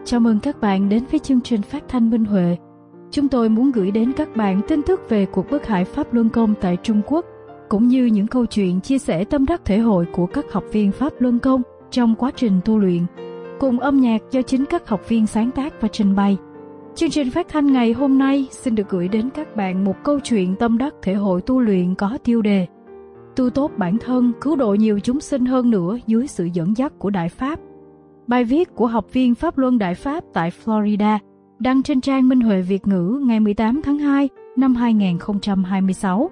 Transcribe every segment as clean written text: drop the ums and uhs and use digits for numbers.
Chào mừng các bạn đến với chương trình phát thanh Minh Huệ. Chúng tôi muốn gửi đến các bạn tin tức về cuộc bức hải Pháp Luân Công tại Trung Quốc, cũng như những câu chuyện chia sẻ tâm đắc thể hội của các học viên Pháp Luân Công trong quá trình tu luyện, cùng âm nhạc do chính các học viên sáng tác và trình bày. Chương trình phát thanh ngày hôm nay xin được gửi đến các bạn một câu chuyện tâm đắc thể hội tu luyện có tiêu đề Tu tốt bản thân, cứu độ nhiều chúng sinh hơn nữa dưới sự dẫn dắt của Đại Pháp. Bài viết của học viên Pháp Luân Đại Pháp tại Florida đăng trên trang Minh Huệ Việt ngữ ngày 18 tháng 2 năm 2026.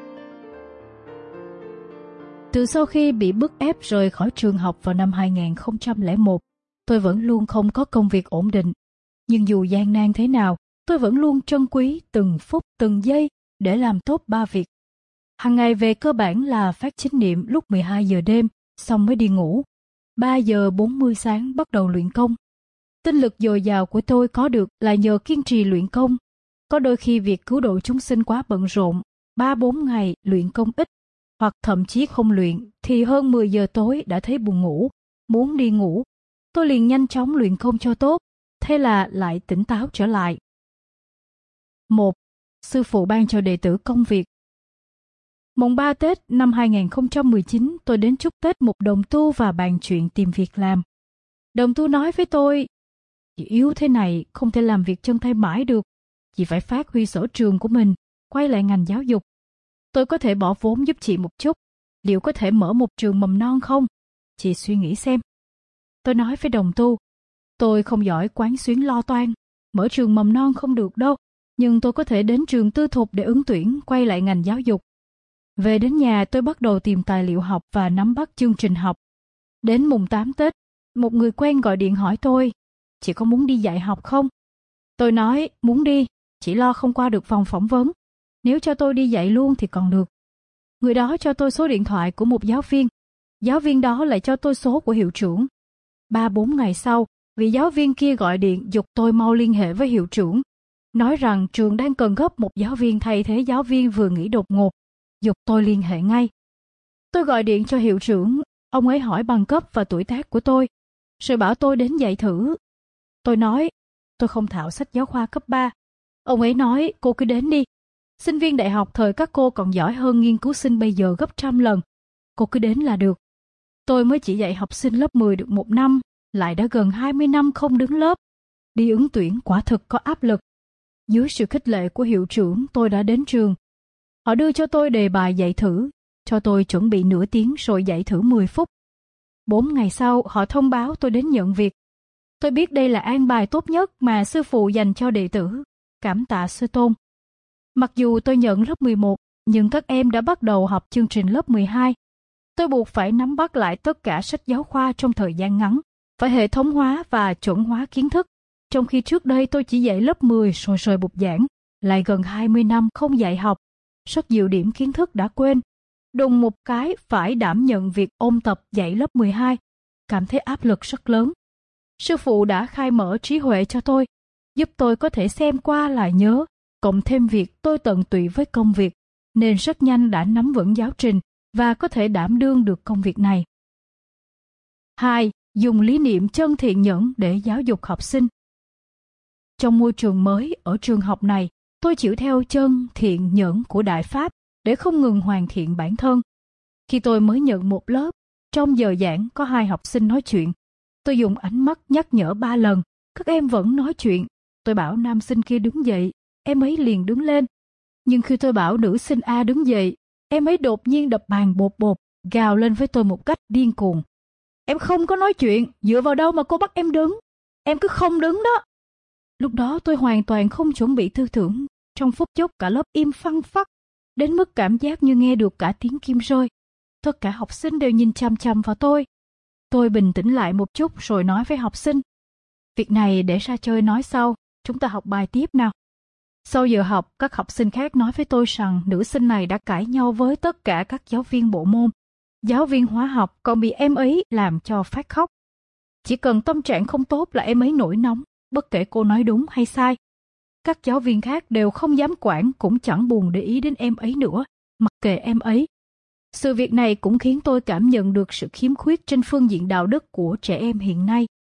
Từ sau khi bị bức ép rời khỏi trường học vào năm 2001, tôi vẫn luôn không có công việc ổn định. Nhưng dù gian nan thế nào, tôi vẫn luôn trân quý từng phút từng giây để làm tốt 3 việc. Hàng ngày về cơ bản là phát chánh niệm lúc 12 giờ đêm, xong mới đi ngủ. 3 giờ 40 sáng bắt đầu luyện công. Tinh lực dồi dào của tôi có được là nhờ kiên trì luyện công. Có đôi khi việc cứu độ chúng sinh quá bận rộn, 3-4 ngày luyện công ít, hoặc thậm chí không luyện, thì hơn 10 giờ tối đã thấy buồn ngủ, muốn đi ngủ. Tôi liền nhanh chóng luyện công cho tốt, thế là lại tỉnh táo trở lại. 1. Sư phụ ban cho đệ tử công việc. Mùng 3 Tết năm 2019, tôi đến chúc Tết một đồng tu và bàn chuyện tìm việc làm. Đồng tu nói với tôi, chị yếu thế này không thể làm việc chân tay mãi được, chị phải phát huy sở trường của mình, quay lại ngành giáo dục. Tôi có thể bỏ vốn giúp chị một chút, liệu có thể mở một trường mầm non không? Chị suy nghĩ xem. Tôi nói với đồng tu, tôi không giỏi quán xuyến lo toan, mở trường mầm non không được đâu, nhưng tôi có thể đến trường tư thục để ứng tuyển, quay lại ngành giáo dục. Về đến nhà tôi bắt đầu tìm tài liệu học và nắm bắt chương trình học. Đến mùng 8 Tết, một người quen gọi điện hỏi tôi, chị có muốn đi dạy học không? Tôi nói, muốn đi, chỉ lo không qua được vòng phỏng vấn. Nếu cho tôi đi dạy luôn thì còn được. Người đó cho tôi số điện thoại của một giáo viên. Giáo viên đó lại cho tôi số của hiệu trưởng. 3-4 ngày sau, vị giáo viên kia gọi điện giục tôi mau liên hệ với hiệu trưởng, nói rằng trường đang cần gấp một giáo viên thay thế giáo viên vừa nghỉ đột ngột, giục tôi liên hệ ngay. Tôi gọi điện cho hiệu trưởng, ông ấy hỏi bằng cấp và tuổi tác của tôi, rồi bảo tôi đến dạy thử. Tôi nói, tôi không thạo sách giáo khoa cấp 3. Ông ấy nói, cô cứ đến đi. Sinh viên đại học thời các cô còn giỏi hơn nghiên cứu sinh bây giờ gấp 100 lần. Cô cứ đến là được. Tôi mới chỉ dạy học sinh lớp 10 được 1 năm, lại đã gần 20 năm không đứng lớp. Đi ứng tuyển quả thực có áp lực. Dưới sự khích lệ của hiệu trưởng, tôi đã đến trường. Họ đưa cho tôi đề bài dạy thử, cho tôi chuẩn bị nửa tiếng rồi dạy thử 10 phút. 4 ngày sau, họ thông báo tôi đến nhận việc. Tôi biết đây là an bài tốt nhất mà sư phụ dành cho đệ tử. Cảm tạ sư tôn. Mặc dù tôi nhận lớp 11, nhưng các em đã bắt đầu học chương trình lớp 12. Tôi buộc phải nắm bắt lại tất cả sách giáo khoa trong thời gian ngắn, phải hệ thống hóa và chuẩn hóa kiến thức. Trong khi trước đây tôi chỉ dạy lớp 10 rồi rời bục giảng, lại gần 20 năm không dạy học. Rất nhiều điểm kiến thức đã quên. Đùng một cái phải đảm nhận việc ôn tập dạy lớp 12, cảm thấy áp lực rất lớn. Sư phụ đã khai mở trí huệ cho tôi, giúp tôi có thể xem qua lại nhớ, cộng thêm việc tôi tận tụy với công việc, nên rất nhanh đã nắm vững giáo trình và có thể đảm đương được công việc này. 2. Dùng lý niệm chân thiện nhẫn để giáo dục học sinh. Trong môi trường mới ở trường học này, tôi chịu theo chân thiện nhẫn của Đại Pháp để không ngừng hoàn thiện bản thân. Khi tôi mới nhận một lớp, trong giờ giảng có 2 học sinh nói chuyện. Tôi dùng ánh mắt nhắc nhở 3 lần, các em vẫn nói chuyện. Tôi bảo nam sinh kia đứng dậy, em ấy liền đứng lên. Nhưng khi tôi bảo nữ sinh A đứng dậy, em ấy đột nhiên đập bàn bột bột, gào lên với tôi một cách điên cuồng. Em không có nói chuyện, dựa vào đâu mà cô bắt em đứng? Em cứ không đứng đó. Lúc đó tôi hoàn toàn không chuẩn bị tư tưởng. Trong phút chốc cả lớp im phăng phắc, đến mức cảm giác như nghe được cả tiếng kim rơi. Tất cả học sinh đều nhìn chằm chằm vào tôi. Tôi bình tĩnh lại một chút rồi nói với học sinh, việc này để ra chơi nói sau, chúng ta học bài tiếp nào. Sau giờ học, các học sinh khác nói với tôi rằng nữ sinh này đã cãi nhau với tất cả các giáo viên bộ môn. Giáo viên hóa học còn bị em ấy làm cho phát khóc. Chỉ cần tâm trạng không tốt là em ấy nổi nóng, bất kể cô nói đúng hay sai. Các giáo viên khác đều không dám quản, cũng chẳng buồn để ý đến em ấy nữa, mặc kệ em ấy. Sự việc này cũng khiến tôi cảm nhận được sự khiếm khuyết trên phương diện đạo đức của trẻ em hiện nay.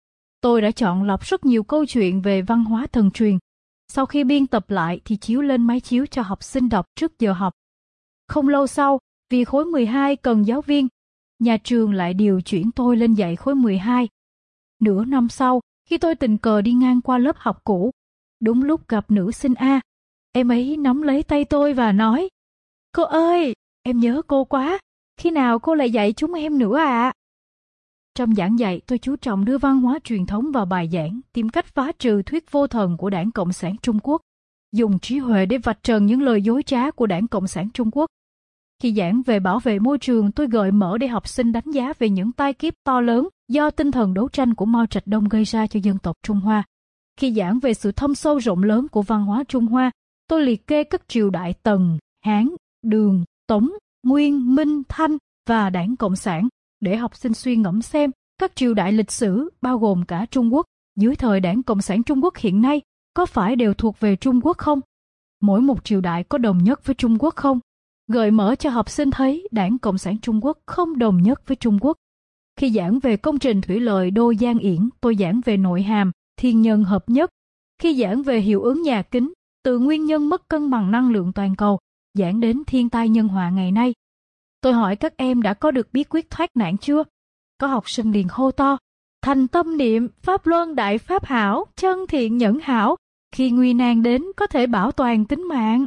Tôi đã chọn lọc rất nhiều câu chuyện về văn hóa thần truyền. Sau khi biên tập lại thì chiếu lên máy chiếu cho học sinh đọc trước giờ học. Không lâu sau, vì khối 12 cần giáo viên, nhà trường lại điều chuyển tôi lên dạy khối 12. Nửa năm sau, khi tôi tình cờ đi ngang qua lớp học cũ, đúng lúc gặp nữ sinh A, em ấy nắm lấy tay tôi và nói: "Cô ơi, em nhớ cô quá, khi nào cô lại dạy chúng em nữa ạ?" Trong giảng dạy, tôi chú trọng đưa văn hóa truyền thống vào bài giảng, tìm cách phá trừ thuyết vô thần của Đảng Cộng sản Trung Quốc, dùng trí huệ để vạch trần những lời dối trá của Đảng Cộng sản Trung Quốc. Khi giảng về bảo vệ môi trường, tôi gợi mở để học sinh đánh giá về những tai kiếp to lớn do tinh thần đấu tranh của Mao Trạch Đông gây ra cho dân tộc Trung Hoa. Khi giảng về sự thâm sâu rộng lớn của văn hóa Trung Hoa, tôi liệt kê các triều đại Tần, Hán, Đường, Tống, Nguyên, Minh, Thanh và Đảng Cộng sản để học sinh suy ngẫm xem các triều đại lịch sử, bao gồm cả Trung Quốc, dưới thời Đảng Cộng sản Trung Quốc hiện nay, có phải đều thuộc về Trung Quốc không? Mỗi một triều đại có đồng nhất với Trung Quốc không? Gợi mở cho học sinh thấy Đảng Cộng sản Trung Quốc không đồng nhất với Trung Quốc. Khi giảng về công trình thủy lợi Đô Giang Yển, tôi giảng về nội hàm, thiên nhân hợp nhất. Khi giảng về hiệu ứng nhà kính, từ nguyên nhân mất cân bằng năng lượng toàn cầu, giảng đến thiên tai nhân họa ngày nay. Tôi hỏi các em đã có được bí quyết thoát nạn chưa? Có học sinh liền hô to: "Thành tâm niệm, Pháp Luân Đại Pháp Hảo, chân thiện nhẫn hảo, khi nguy nan đến có thể bảo toàn tính mạng."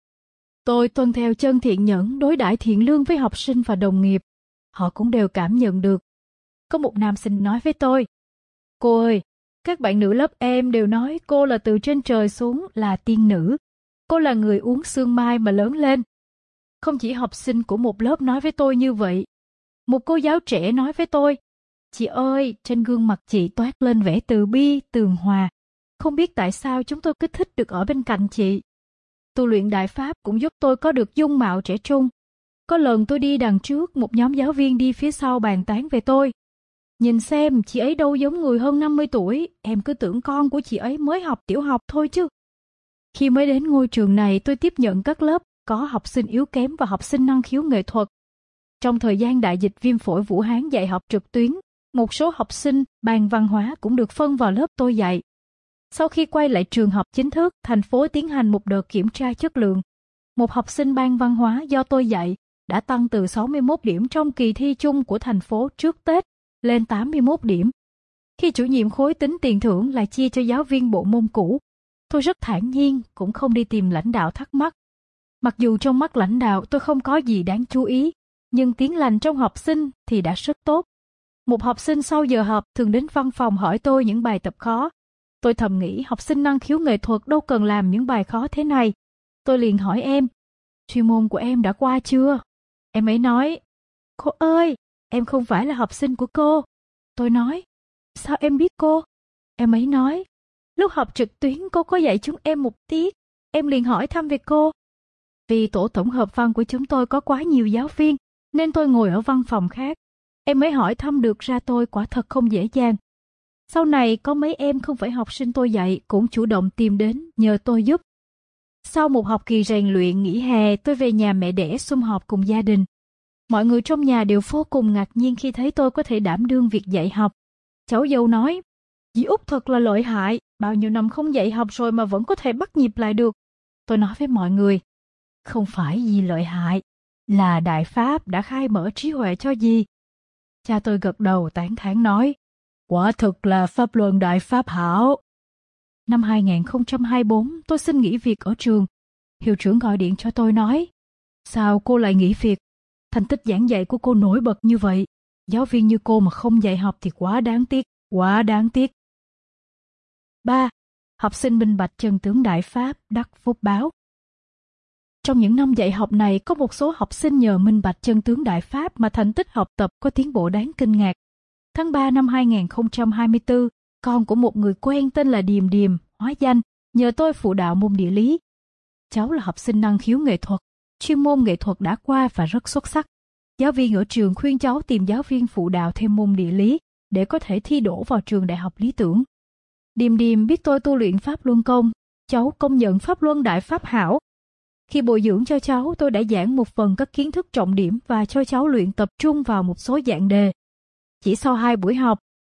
Tôi tuân theo chân thiện nhẫn, đối đãi thiện lương với học sinh và đồng nghiệp. Họ cũng đều cảm nhận được. Có một nam sinh nói với tôi: "Cô ơi, các bạn nữ lớp em đều nói cô là từ trên trời xuống, là tiên nữ. Cô là người uống sương mai mà lớn lên." Không chỉ học sinh của một lớp nói với tôi như vậy. Một cô giáo trẻ nói với tôi: "Chị ơi, trên gương mặt chị toát lên vẻ từ bi, tường hòa. Không biết tại sao chúng tôi cứ thích được ở bên cạnh chị." Tu luyện Đại Pháp cũng giúp tôi có được dung mạo trẻ trung. Có lần tôi đi đằng trước, một nhóm giáo viên đi phía sau bàn tán về tôi. "Nhìn xem, chị ấy đâu giống người hơn 50 tuổi, em cứ tưởng con của chị ấy mới học tiểu học thôi chứ." Khi mới đến ngôi trường này, tôi tiếp nhận các lớp có học sinh yếu kém và học sinh năng khiếu nghệ thuật. Trong thời gian đại dịch viêm phổi Vũ Hán dạy học trực tuyến, một số học sinh ban văn hóa cũng được phân vào lớp tôi dạy. Sau khi quay lại trường học chính thức, thành phố tiến hành một đợt kiểm tra chất lượng. Một học sinh ban văn hóa do tôi dạy đã tăng từ 61 điểm trong kỳ thi chung của thành phố trước Tết lên 81 điểm. Khi chủ nhiệm khối tính tiền thưởng là chia cho giáo viên bộ môn cũ, tôi rất thản nhiên, cũng không đi tìm lãnh đạo thắc mắc. Mặc dù trong mắt lãnh đạo tôi không có gì đáng chú ý, nhưng tiếng lành trong học sinh thì đã rất tốt. Một học sinh sau giờ học thường đến văn phòng hỏi tôi những bài tập khó. Tôi thầm nghĩ học sinh năng khiếu nghệ thuật đâu cần làm những bài khó thế này. Tôi liền hỏi em: "Chuyên môn của em đã qua chưa?" Em ấy nói: "Cô ơi, em không phải là học sinh của cô." Tôi nói: "Sao em biết cô?" Em ấy nói: "Lúc học trực tuyến cô có dạy chúng em một tiết." Em liền hỏi thăm về cô. Vì tổ tổng hợp văn của chúng tôi có quá nhiều giáo viên, nên tôi ngồi ở văn phòng khác. Em mới hỏi thăm được ra tôi quả thật không dễ dàng. Sau này có mấy em không phải học sinh tôi dạy cũng chủ động tìm đến nhờ tôi giúp. Sau một học kỳ rèn luyện nghỉ hè, tôi về nhà mẹ đẻ sum họp cùng gia đình. Mọi người trong nhà đều vô cùng ngạc nhiên khi thấy tôi có thể đảm đương việc dạy học. Cháu dâu nói: "Dì Út thật là lợi hại, bao nhiêu năm không dạy học rồi mà vẫn có thể bắt nhịp lại được." Tôi nói với mọi người: "Không phải dì lợi hại, là Đại Pháp đã khai mở trí huệ cho dì." Cha tôi gật đầu tán thán nói: "Quả thực là Pháp Luân Đại Pháp Hảo." Năm 2024, tôi xin nghỉ việc ở trường. Hiệu trưởng gọi điện cho tôi nói: "Sao cô lại nghỉ việc? Thành tích giảng dạy của cô nổi bật như vậy. Giáo viên như cô mà không dạy học thì quá đáng tiếc, quá đáng tiếc." 3. Học sinh minh bạch chân tướng Đại Pháp, đắc phúc báo. Trong những năm dạy học này, có một số học sinh nhờ minh bạch chân tướng Đại Pháp mà thành tích học tập có tiến bộ đáng kinh ngạc. Tháng 3 năm 2024, con của một người quen tên là Điềm Điềm, hóa danh, nhờ tôi phụ đạo môn địa lý. Cháu là học sinh năng khiếu nghệ thuật, chuyên môn nghệ thuật đã qua và rất xuất sắc. Giáo viên ở trường khuyên cháu tìm giáo viên phụ đạo thêm môn địa lý để có thể thi đỗ vào trường đại học lý tưởng. Điềm Điềm biết tôi tu luyện Pháp Luân Công, cháu công nhận Pháp Luân Đại Pháp Hảo. Khi bồi dưỡng cho cháu, tôi đã giảng một phần các kiến thức trọng điểm và cho cháu luyện tập trung vào một số dạng đề. Chỉ sau 2 buổi học,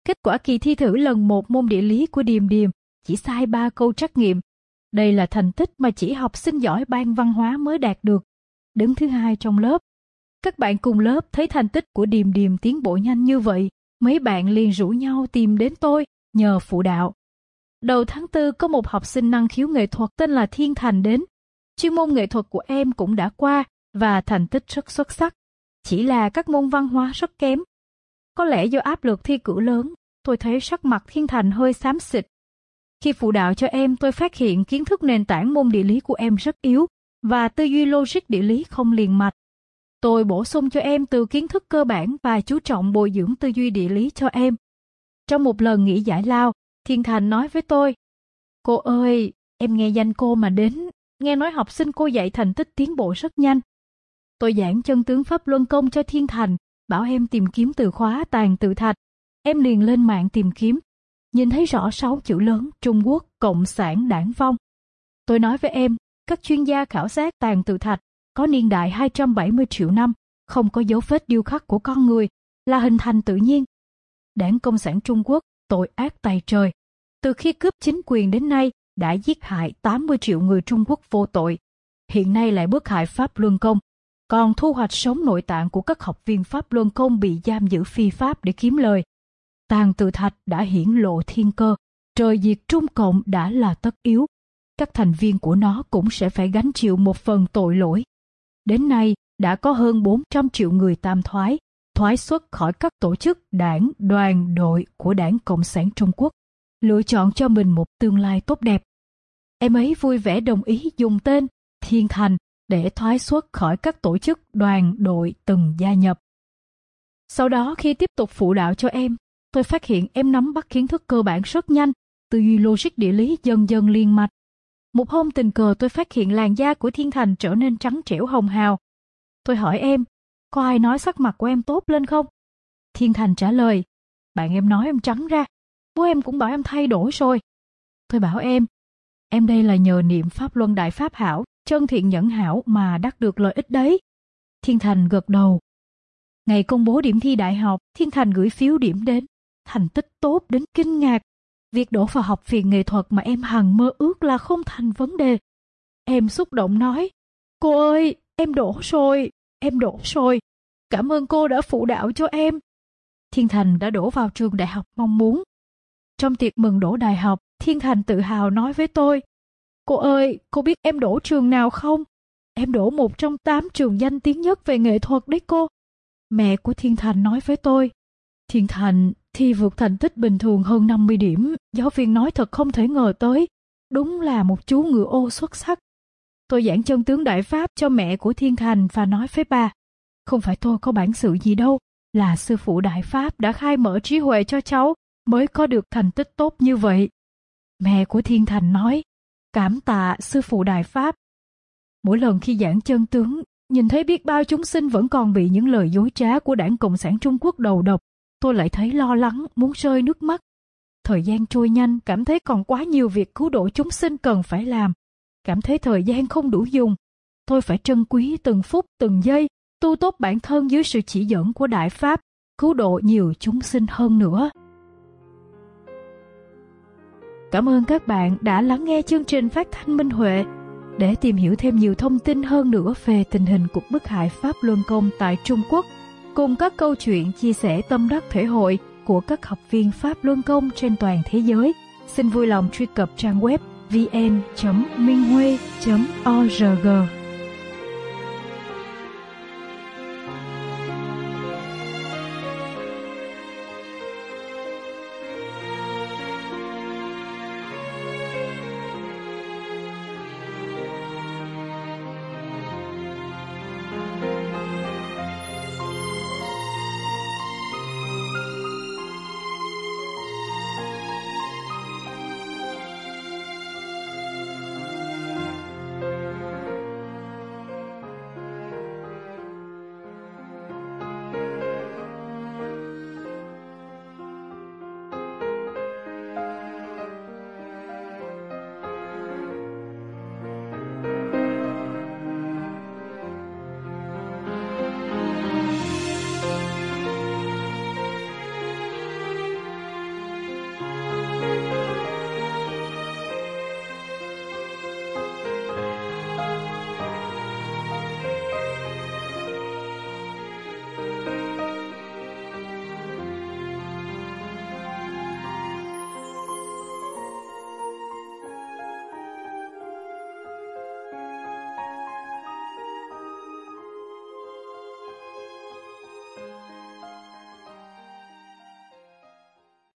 Kết quả kỳ thi thử lần 1 môn địa lý của Điềm Điềm chỉ sai 3 câu trắc nghiệm. Đây là thành tích mà chỉ học sinh giỏi ban văn hóa mới đạt được. Đứng thứ 2 trong lớp. Các bạn cùng lớp thấy thành tích của Điềm Điềm tiến bộ nhanh như vậy, mấy bạn liền rủ nhau tìm đến tôi nhờ phụ đạo. Đầu tháng 4 có một học sinh năng khiếu nghệ thuật tên là Thiên Thành đến. Chuyên môn nghệ thuật của em cũng đã qua và thành tích rất xuất sắc. Chỉ là các môn văn hóa rất kém. Có lẽ do áp lực thi cử lớn, tôi thấy sắc mặt Thiên Thành hơi xám xịt. Khi phụ đạo cho em, tôi phát hiện kiến thức nền tảng môn địa lý của em rất yếu và tư duy logic địa lý không liền mạch. Tôi bổ sung cho em từ kiến thức cơ bản và chú trọng bồi dưỡng tư duy địa lý cho em. Trong một lần nghỉ giải lao, Thiên Thành nói với tôi, cô ơi, em nghe danh cô mà đến, nghe nói học sinh cô dạy thành tích tiến bộ rất nhanh. Tôi giảng chân tướng Pháp Luân Công cho Thiên Thành, bảo em tìm kiếm từ khóa tàn tự thạch. Em liền lên mạng tìm kiếm, nhìn thấy rõ 6 chữ lớn Trung Quốc, Cộng sản, Đảng vong. Tôi nói với em, các chuyên gia khảo sát tàn tự thạch có niên đại 270 triệu năm, không có dấu vết điêu khắc của con người, là hình thành tự nhiên. Đảng Cộng sản Trung Quốc tội ác tày trời. Từ khi cướp chính quyền đến nay, đã giết hại 80 triệu người Trung Quốc vô tội. Hiện nay lại bức hại Pháp Luân Công, còn thu hoạch sống nội tạng của các học viên Pháp Luân Công bị giam giữ phi pháp để kiếm lời. Tàn tự thạch đã hiển lộ thiên cơ, trời diệt Trung Cộng đã là tất yếu. Các thành viên của nó cũng sẽ phải gánh chịu một phần tội lỗi. Đến nay, đã có hơn 400 triệu người tam thoái xuất khỏi các tổ chức đảng, đoàn, đội của Đảng Cộng sản Trung Quốc, lựa chọn cho mình một tương lai tốt đẹp. Em ấy vui vẻ đồng ý dùng tên Thiên Thành để thoái xuất khỏi các tổ chức đoàn, đội từng gia nhập. Sau đó khi tiếp tục phụ đạo cho em, tôi phát hiện em nắm bắt kiến thức cơ bản rất nhanh, tư duy logic địa lý dần dần liền mạch. Một hôm tình cờ tôi phát hiện làn da của Thiên Thành trở nên trắng trẻo hồng hào. Tôi hỏi em, có ai nói sắc mặt của em tốt lên không? Thiên Thành trả lời, bạn em nói em trắng ra, bố em cũng bảo em thay đổi rồi. Tôi bảo em đây là nhờ niệm Pháp Luân Đại Pháp Hảo, chân thiện nhẫn hảo mà đắc được lợi ích đấy. Thiên Thành gật đầu. Ngày công bố điểm thi đại học, Thiên Thành gửi phiếu điểm đến, thành tích tốt đến kinh ngạc. Việc đỗ vào học viện nghệ thuật mà em hằng mơ ước là không thành vấn đề. Em xúc động nói, cô ơi, em đỗ rồi, cảm ơn cô đã phụ đạo cho em. Thiên Thành đã đỗ vào trường đại học mong muốn. Trong tiệc mừng đỗ đại học, Thiên Thành tự hào nói với tôi, cô ơi, cô biết em đỗ trường nào không? Em đỗ một trong 8 trường danh tiếng nhất về nghệ thuật đấy cô. Mẹ của Thiên Thành nói với tôi, Thiên Thành thi vượt thành tích bình thường hơn 50 điểm, giáo viên nói thật không thể ngờ tới, đúng là một chú ngựa ô xuất sắc. Tôi giảng chân tướng Đại Pháp cho mẹ của Thiên Thành và nói với bà, không phải tôi có bản sự gì đâu, là sư phụ Đại Pháp đã khai mở trí huệ cho cháu mới có được thành tích tốt như vậy. Mẹ của Thiên Thành nói, cảm tạ sư phụ Đại Pháp. Mỗi lần khi giảng chân tướng, nhìn thấy biết bao chúng sinh vẫn còn bị những lời dối trá của Đảng Cộng sản Trung Quốc đầu độc, tôi lại thấy lo lắng, muốn rơi nước mắt. Thời gian trôi nhanh, cảm thấy còn quá nhiều việc cứu độ chúng sinh cần phải làm. Cảm thấy thời gian không đủ dùng. Tôi phải trân quý từng phút, từng giây, tu tốt bản thân dưới sự chỉ dẫn của Đại Pháp, cứu độ nhiều chúng sinh hơn nữa. Cảm ơn các bạn đã lắng nghe chương trình phát thanh Minh Huệ. Để tìm hiểu thêm nhiều thông tin hơn nữa về tình hình cuộc bức hại Pháp Luân Công tại Trung Quốc, cùng các câu chuyện chia sẻ tâm đắc thể hội của các học viên Pháp Luân Công trên toàn thế giới, xin vui lòng truy cập trang web vn.minhue.org.